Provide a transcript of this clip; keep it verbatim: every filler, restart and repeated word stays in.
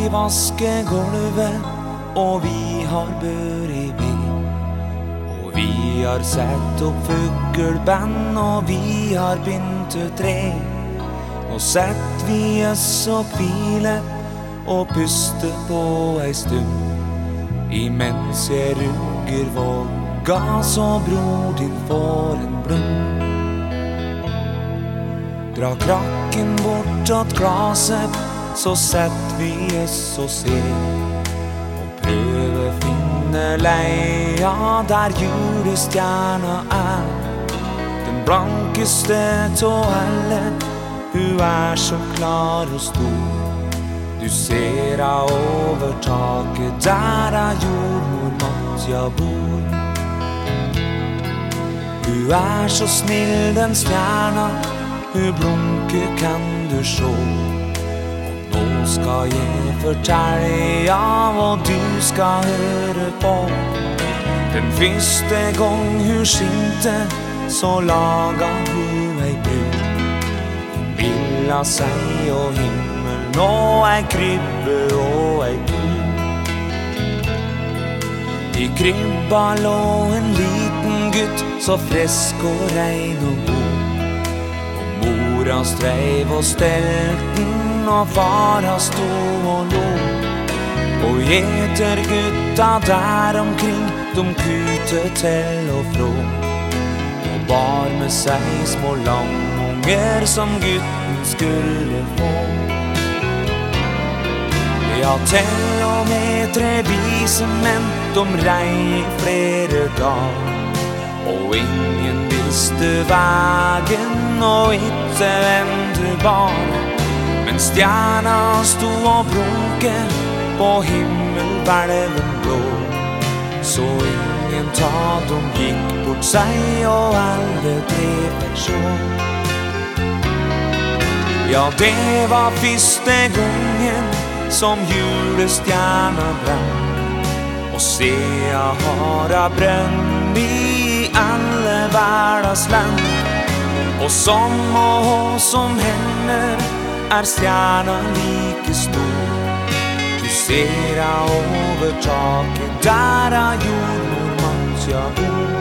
vi vasker gulvet, og vi har bør i ved. Og vi har sett opp fuggelband, og vi har pyntet tre. Nå sett vi oss og hvile, og puste på ei stund. Imens jeg rugger vågga, så bror din får en blund. Dra krakken bort at glaset, så sett vi oss og ser. Og prøve finne leia der julestjerna er. Den blankeste tå alle, hun er så klar og stor. Du ser av over taket, der er jordmor Matja bor. Hun er så snill den stjerna, hun blunker kan du sjå. Og nå skal jeg fortelle av, og du skal høre på. Den første gang hun skinte, så laga hun ei brud. Hun ville seg og himmel, og ei krybbe og ei ku. I krybba lå en liten gutt, så frisk og rein og god. Mora streiv og stelten, og fara stod og lo. Og gjetergutta der omkring, de kute til og frå. Og bar med seg små lamunger som gutten skulle få. Ja, til og med tre vise menn, de rei i flere dager. Og ingen visste vägen, og ikke hvem du var. Men stjerna stod og blunke på himmelhvelven blå. Så ingen ta dem gikk bort seg, og alle tre fikk sjå. Ja, det var første gangen som julestjerna brann. Og se, jeg har a brønn i alle hverdags land. Og som og som henne er stjerna like stor. Du ser av over taket, der er jordmor Matja bor.